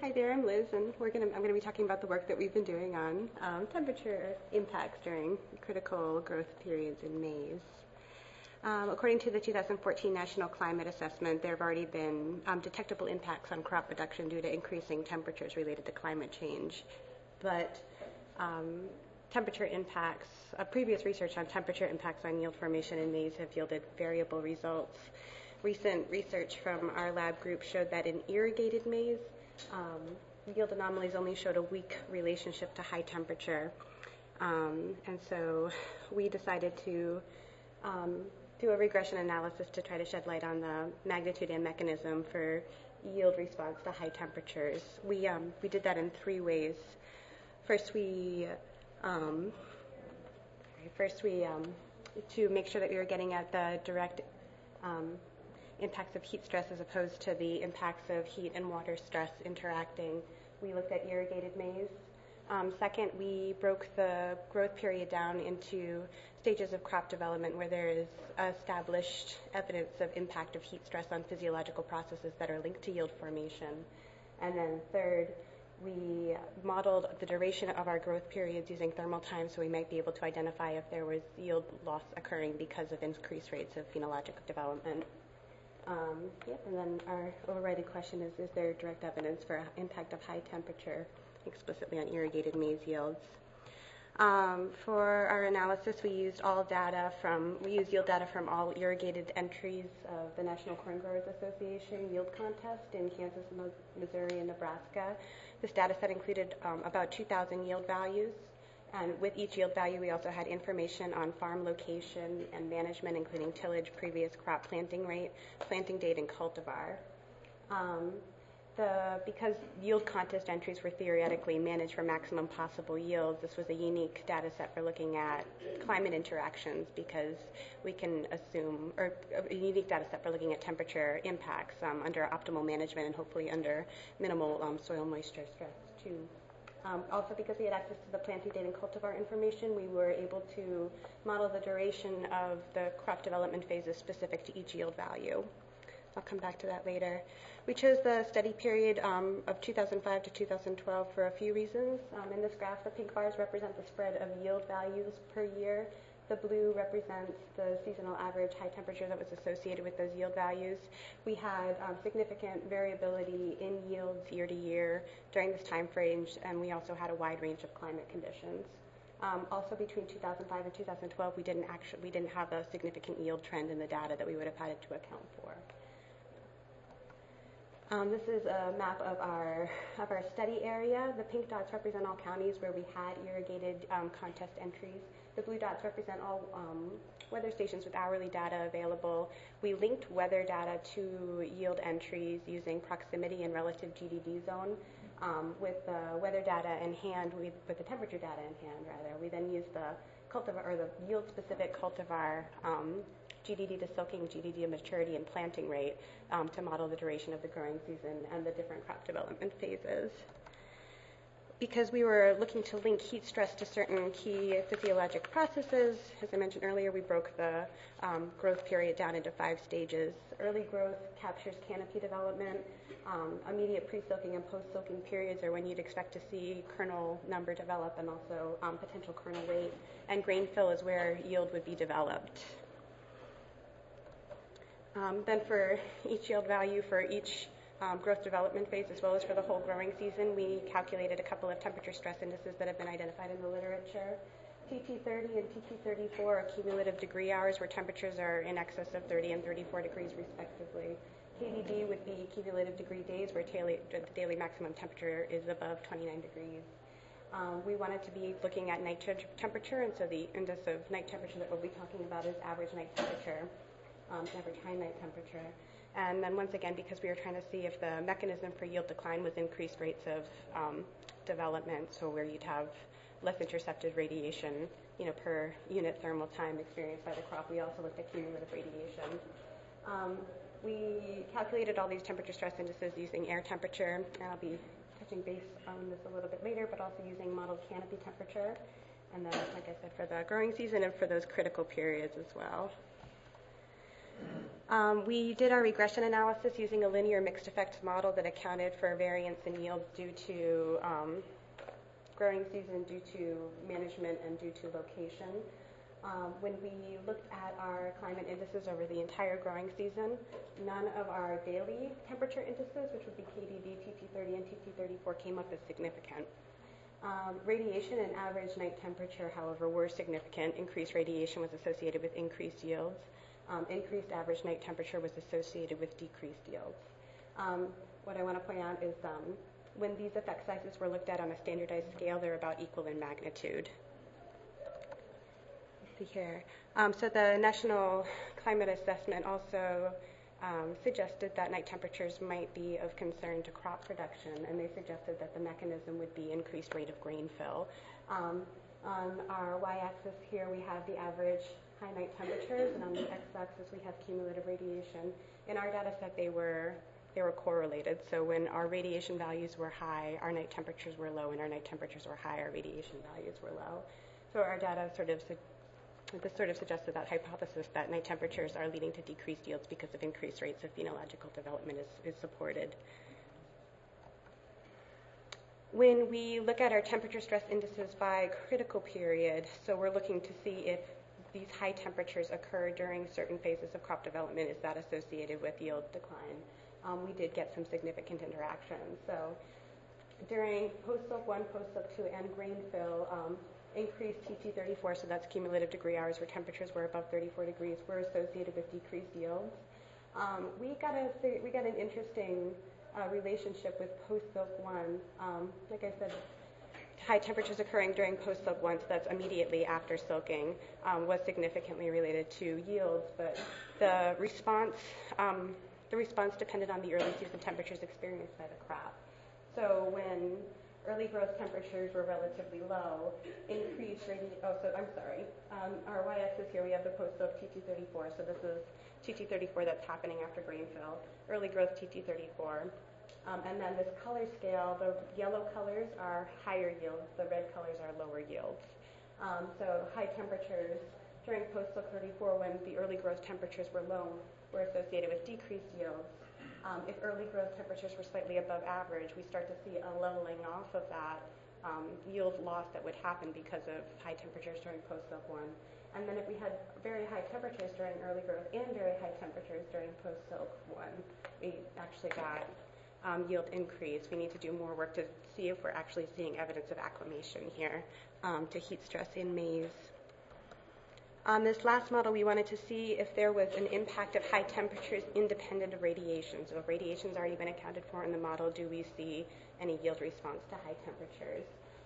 Hi there, I'm Liz, and I'm gonna be talking about the work that we've been doing on temperature impacts during critical growth periods in maize. According to the 2014 National Climate Assessment, there have already been detectable impacts on crop production due to increasing temperatures related to climate change. But temperature impacts, previous research on temperature impacts on yield formation in maize have yielded variable results. Recent research from our lab group showed that in irrigated maize, yield anomalies only showed a weak relationship to high temperature. And so we decided to do a regression analysis to try to shed light on the magnitude and mechanism for yield response to high temperatures. We did that in three ways. First, to make sure that we were getting at the direct impacts of heat stress as opposed to the impacts of heat and water stress interacting, we looked at irrigated maize. Second, we broke the growth period down into stages of crop development where there is established evidence of impact of heat stress on physiological processes that are linked to yield formation. And then third, we modeled the duration of our growth periods using thermal time so we might be able to identify if there was yield loss occurring because of increased rates of phenologic development. And then our overriding question is there direct evidence for impact of high temperature explicitly on irrigated maize yields? For our analysis, we used yield data from all irrigated entries of the National Corn Growers Association yield contest in Kansas, Missouri, and Nebraska. This data set included about 2,000 yield values. And with each yield value, we also had information on farm location and management, including tillage, previous crop planting rate, planting date, and cultivar. Because yield contest entries were theoretically managed for maximum possible yields, this was a unique data set for looking at climate interactions because we can assume, or a unique data set for looking at temperature impacts under optimal management and hopefully under minimal soil moisture stress too. Also, because we had access to the planting date and cultivar information, we were able to model the duration of the crop development phases specific to each yield value. I'll come back to that later. We chose the study period of 2005 to 2012 for a few reasons. In this graph, the pink bars represent the spread of yield values per year. The blue represents the seasonal average high temperature that was associated with those yield values. We had significant variability in yields year to year during this time frame, and we also had a wide range of climate conditions. Also, between 2005 and 2012, we didn't have a significant yield trend in the data that we would have had to account for. This is a map of our study area. The pink dots represent all counties where we had irrigated contest entries. The blue dots represent all weather stations with hourly data available. We linked weather data to yield entries using proximity and relative GDD zone. With the weather data in hand, with the temperature data in hand, rather, we then used the cultivar or the yield-specific cultivar GDD to silking, GDD to maturity, and planting rate to model the duration of the growing season and the different crop development phases. Because we were looking to link heat stress to certain key physiologic processes, as I mentioned earlier, we broke the growth period down into 5 stages. Early growth captures canopy development. Immediate pre-silking and post-silking periods are when you'd expect to see kernel number develop and also potential kernel weight. And grain fill is where yield would be developed. Then for each yield value for each growth development phase, as well as for the whole growing season, we calculated a couple of temperature stress indices that have been identified in the literature. TT30 and TT34 are cumulative degree hours where temperatures are in excess of 30 and 34 degrees respectively. KDD would be cumulative degree days where the daily maximum temperature is above 29 degrees. We wanted to be looking at night temperature, and so the index of night temperature that we'll be talking about is average night temperature, average high night temperature. And then once again, because we were trying to see if the mechanism for yield decline was increased rates of development, so where you'd have less intercepted radiation, per unit thermal time experienced by the crop, we also looked at cumulative radiation. We calculated all these temperature stress indices using air temperature. I'll be touching base on this a little bit later, but also using modeled canopy temperature. And then, like I said, for the growing season and for those critical periods as well. We did our regression analysis using a linear mixed effects model that accounted for variance in yields due to growing season, due to management, and due to location. When we looked at our climate indices over the entire growing season, none of our daily temperature indices, which would be KDD, TT30, and TT34, came up as significant. Radiation and average night temperature, however, were significant. Increased radiation was associated with increased yields. Increased average night temperature was associated with decreased yields. What I want to point out is when these effect sizes were looked at on a standardized scale, they're about equal in magnitude. Let's see here. So the National Climate Assessment also suggested that night temperatures might be of concern to crop production, and they suggested that the mechanism would be increased rate of grain fill. On our y-axis here, we have the average high night temperatures, and on the x-axis, we have cumulative radiation. In our data set, they were correlated. So when our radiation values were high, our night temperatures were low, and our night temperatures were high, our radiation values were low. So our data this sort of suggested that hypothesis that night temperatures are leading to decreased yields because of increased rates of phenological development is supported. When we look at our temperature stress indices by critical period, so we're looking to see if these high temperatures occur during certain phases of crop development, is that associated with yield decline? We did get some significant interactions. So during post-silk 1, post-silk 2, and grain fill, increased TT34, so that's cumulative degree hours where temperatures were above 34 degrees, were associated with decreased yields. We got an interesting relationship with post-silk 1. Like I said, high temperatures occurring during post-silk 1, so that's immediately after silking, was significantly related to yields, but the response depended on the early season temperatures experienced by the crop. So when early growth temperatures were relatively low, our y-axis here, we have the post-silk TT34, so this is TT34 that's happening after grain fill, early growth TT34. And then this color scale, the yellow colors are higher yields, the red colors are lower yields. So high temperatures during post-silk 34, when the early growth temperatures were low, were associated with decreased yields. If early growth temperatures were slightly above average, we start to see a leveling off of that yield loss that would happen because of high temperatures during post-silk 1. And then if we had very high temperatures during early growth and very high temperatures during post-silk 1, we actually got yield increase. We need to do more work to see if we're actually seeing evidence of acclimation here to heat stress in maize. On this last model, we wanted to see if there was an impact of high temperatures independent of radiation. So if radiation's already been accounted for in the model, do we see any yield response to high temperatures?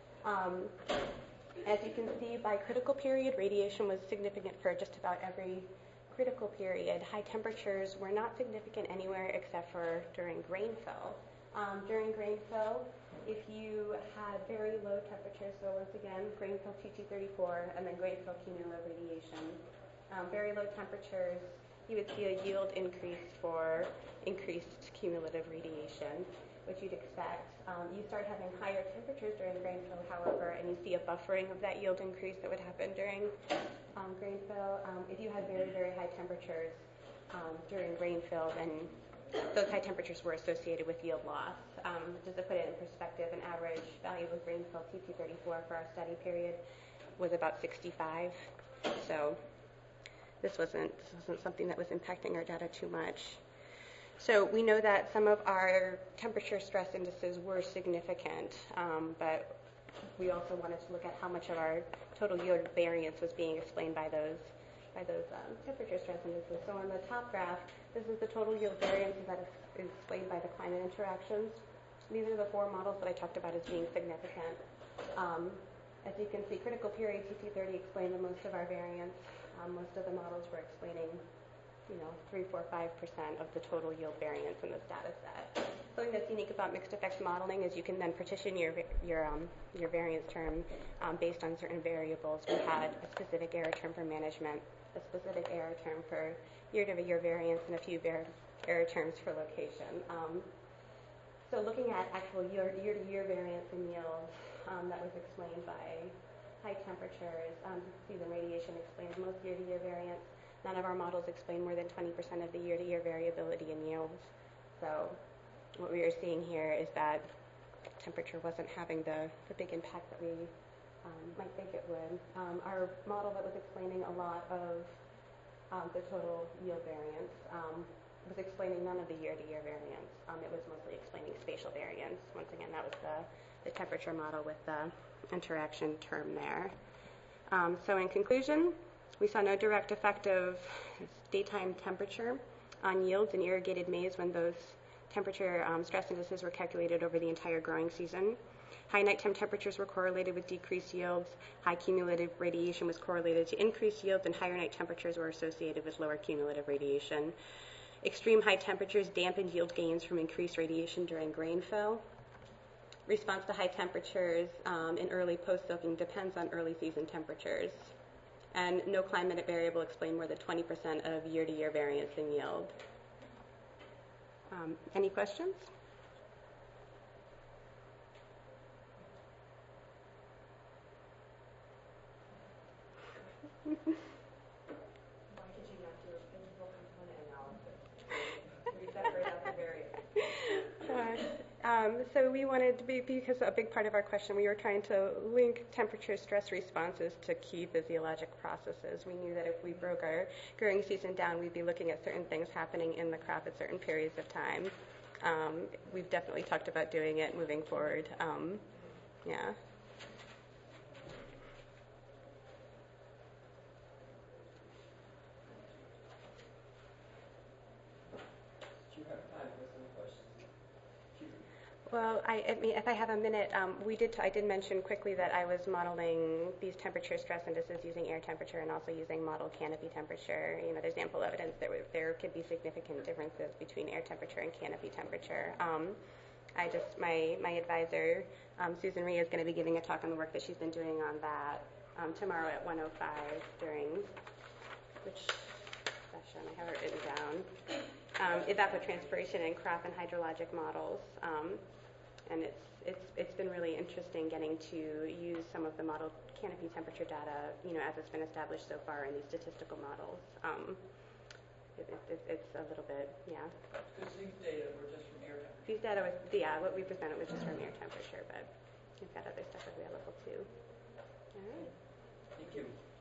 As you can see, by critical period, radiation was significant for just about every critical period. High temperatures were not significant anywhere except for during grain fill. During grain fill, if you had very low temperatures, so once again, grain fill TT34 and then grain fill cumulative radiation, very low temperatures, you would see a yield increase for increased cumulative radiation, which you'd expect. You start having higher temperatures during grain fill, however, and you see a buffering of that yield increase that would happen during grain fill. If you had very, very high temperatures during grain fill, then those high temperatures were associated with yield loss. Just to put it in perspective, an average value of grain fill TT34 for our study period was about 65. So this wasn't something that was impacting our data too much. So we know that some of our temperature stress indices were significant, but we also wanted to look at how much of our total yield variance was being explained by those temperature stress indices. So on the top graph, this is the total yield variance that is explained by the climate interactions. These are the 4 models that I talked about as being significant. As you can see, critical period TT30 explained the most of our variance. Most of the models were explaining 3, 4, 5% of the total yield variance in this data set. Something that's unique about mixed effects modeling is you can then partition your variance term based on certain variables. We had a specific error term for management, a specific error term for year-to-year variance, and a few error terms for location. So looking at actual year-to-year variance in yield, that was explained by high temperatures. Season radiation explains most year-to-year variance. None of our models explain more than 20% of the year-to-year variability in yields. So what we are seeing here is that temperature wasn't having the big impact that we might think it would. Our model that was explaining a lot of the total yield variance was explaining none of the year-to-year variance. It was mostly explaining spatial variance. Once again, that was the temperature model with the interaction term there. So in conclusion, we saw no direct effect of daytime temperature on yields in irrigated maize when those temperature stress indices were calculated over the entire growing season. High nighttime temperatures were correlated with decreased yields. High cumulative radiation was correlated to increased yields, and higher night temperatures were associated with lower cumulative radiation. Extreme high temperatures dampened yield gains from increased radiation during grain fill. Response to high temperatures in early post-soaking depends on early season temperatures. And no climate variable explained more than 20% of year-to-year variance in yield. Any questions? Why did you not do a physical component analysis to separate out the variance? So we wanted to be, because a big part of our question, we were trying to link temperature stress responses to key physiologic processes. We knew that if we broke our growing season down, we'd be looking at certain things happening in the crop at certain periods of time. We've definitely talked about doing it moving forward. Yeah. Well, I mean, if I have a minute, I did mention quickly that I was modeling these temperature stress indices using air temperature and also using model canopy temperature. You know, there's ample evidence that there could be significant differences between air temperature and canopy temperature. My advisor, Susan Rhee, is going to be giving a talk on the work that she's been doing on that tomorrow at 1:05 during which session? I have it written down. Evapotranspiration and crop and hydrologic models. And it's been really interesting getting to use some of the model canopy temperature data, you know, as it's been established so far in these statistical models. It's a little bit, yeah. Because these data were just from air temperature. These data what we presented was just from air temperature, but we've got other stuff available too. All right. Thank you.